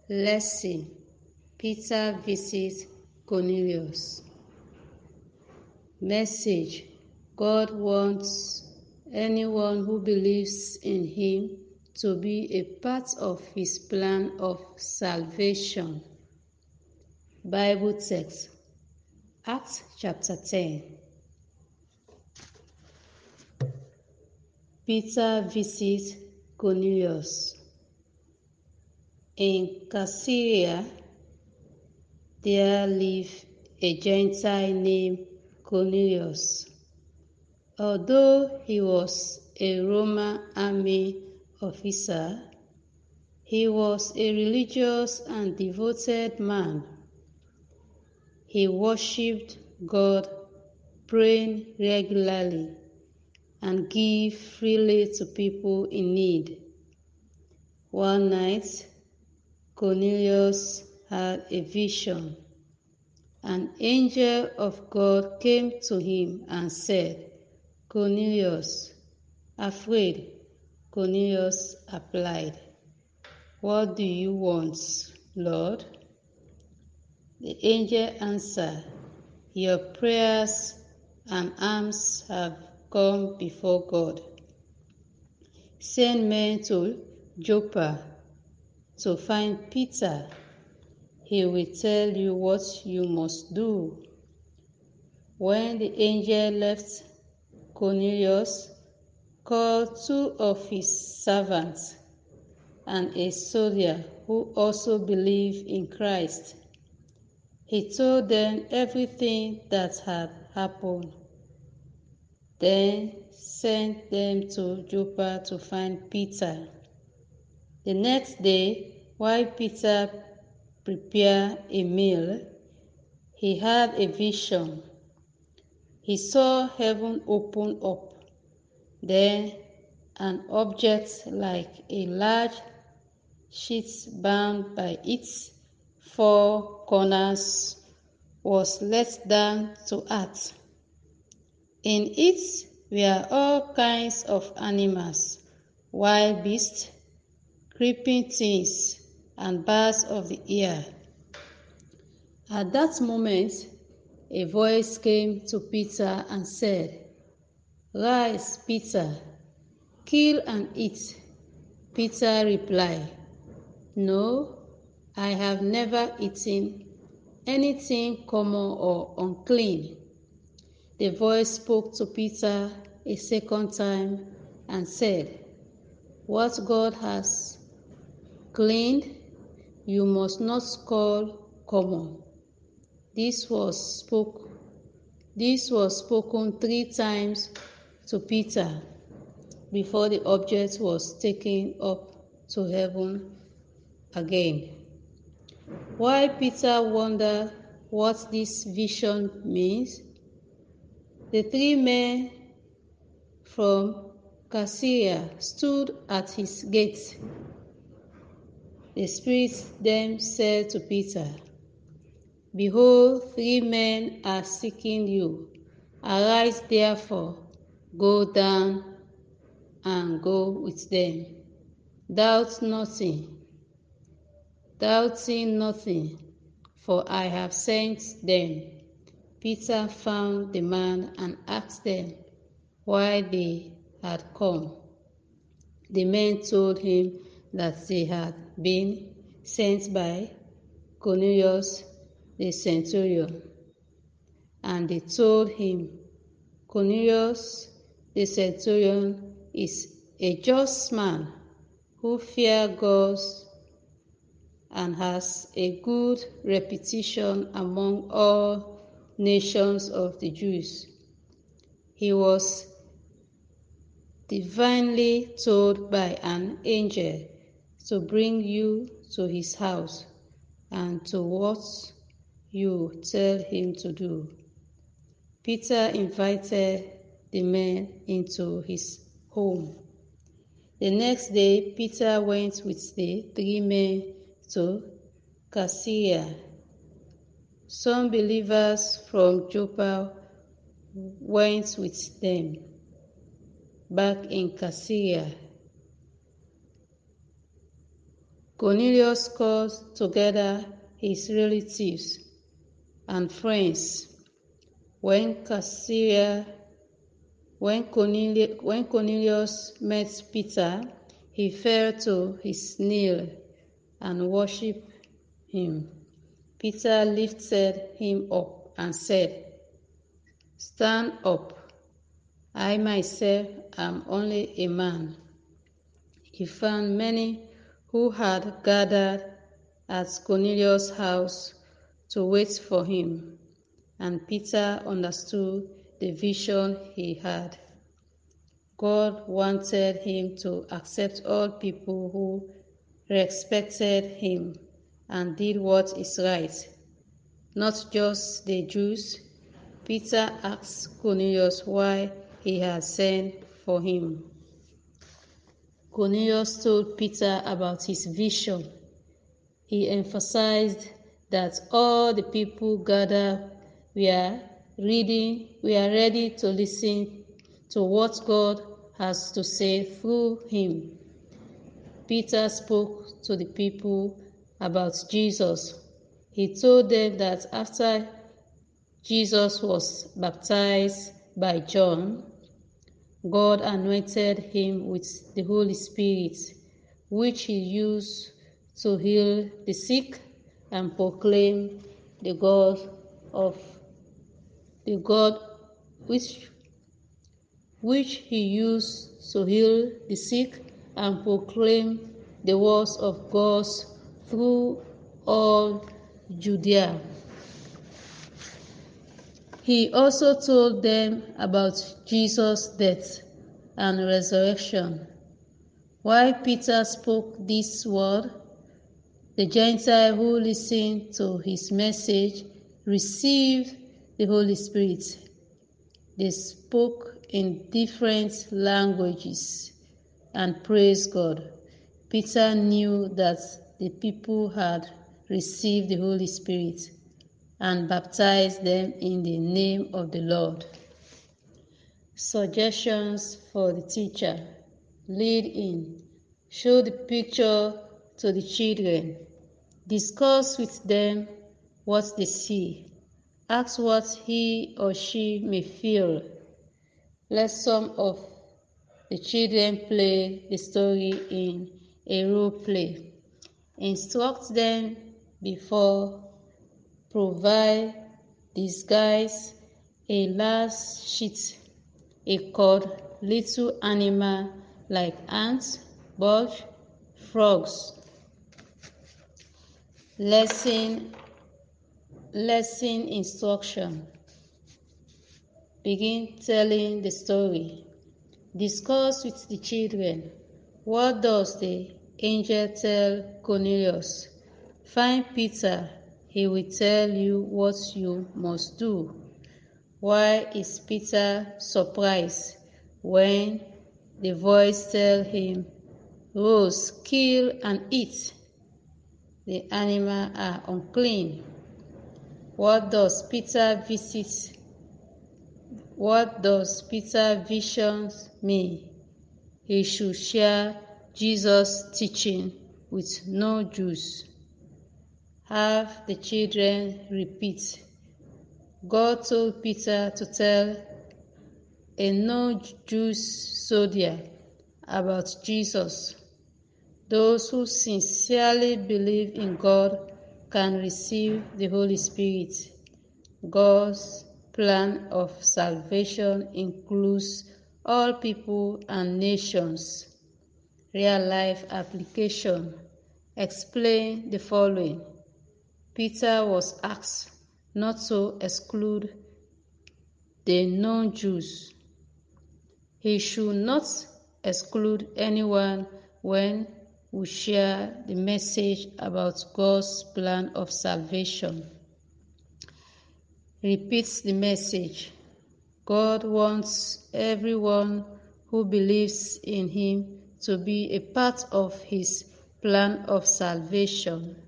Lesson: Peter visits Cornelius. Message: God wants anyone who believes in Him to be a part of His plan of salvation. Bible text: Acts chapter 10. Peter visits Cornelius. In Caesarea, there lived a Gentile named Cornelius. Although he was a Roman army officer, he was a religious and devoted man. He worshipped God, praying regularly, and gave freely to people in need. One night, Cornelius had a vision. An angel of God came to him and said, "Cornelius." Afraid, Cornelius replied, "What do you want, Lord?" The angel answered, "Your prayers and alms have gone before God. Send men to Joppa to find Peter. He will tell you what you must do." When the angel left, Cornelius called two of his servants and a soldier who also believed in Christ. He told them everything that had happened, then sent them to Joppa to find Peter. The next day, while Peter prepared a meal, he had a vision. He saw heaven open up. Then an object like a large sheet bound by its four corners was let down to earth. In it were all kinds of animals, wild beasts, creeping things, and birds of the air. At that moment, a voice came to Peter and said, "Rise, Peter, kill and eat." Peter replied, "No, I have never eaten anything common or unclean." The voice spoke to Peter a second time and said, "What God has cleaned, you must not call common." This was spoken 3 times to Peter before the object was taken up to heaven again. While Peter wondered what this vision means, the 3 men from Caesarea stood at his gate. The Spirit then said to Peter, "Behold, 3 men are seeking you. Arise therefore, go down and go with them. Doubting nothing, for I have sent them." Peter found the man and asked them why they had come. The men told him that they had been sent by Cornelius the centurion. And they told him, "Cornelius the centurion is a just man who fears God and has a good reputation among all nations of the Jews. He was divinely told by an angel to bring you to his house and to what you tell him to do." Peter invited the men into his home. The next day, Peter went with the 3 men to Caesarea. Some believers from Joppa went with them. Back in Caesarea, Cornelius called together his relatives and friends. When Cornelius met Peter, he fell to his knees and worshipped him. Peter lifted him up and said, "Stand up. I myself am only a man." He found many who had gathered at Cornelius' house to wait for him, and Peter understood the vision he had. God wanted him to accept all people who respected him and did what is right, not just the Jews. Peter asked Cornelius why he had sent for him. Cornelius told Peter about his vision. He emphasized that all the people gathered were ready to listen to what God has to say through him. Peter spoke to the people about Jesus. He told them that after Jesus was baptized by John, God anointed him with the Holy Spirit, which he used to heal the sick and proclaim the God which he used to heal the sick and proclaim the words of God through all Judea. He also told them about Jesus' death and resurrection. While Peter spoke this word, the Gentiles who listened to his message received the Holy Spirit. They spoke in different languages and praised God. Peter knew that the people had received the Holy Spirit and baptized them in the name of the Lord. Suggestions for the teacher. Lead in. Show the picture to the children. Discuss with them what they see. Ask what he or she may feel. Let some of the children play the story in a role play. Instruct them before. Provide disguise, a large sheet, a cord, little animal like ants, bugs, frogs. Lesson instruction. Begin telling the story. Discuss with the children. What does the angel tell Cornelius? Find Peter. He will tell you what you must do. Why is Peter surprised when the voice tells him, "Rose, kill and eat"? The animals are unclean. What does Peter visions mean? He should share Jesus' teaching with no Jews. Have the children repeat. God told Peter to tell a no-Jewish soldier about Jesus. Those who sincerely believe in God can receive the Holy Spirit. God's plan of salvation includes all people and nations. Real-life application. Explain the following. Peter was asked not to exclude the non-Jews. He should not exclude anyone when we share the message about God's plan of salvation. Repeat the message. God wants everyone who believes in him to be a part of his plan of salvation.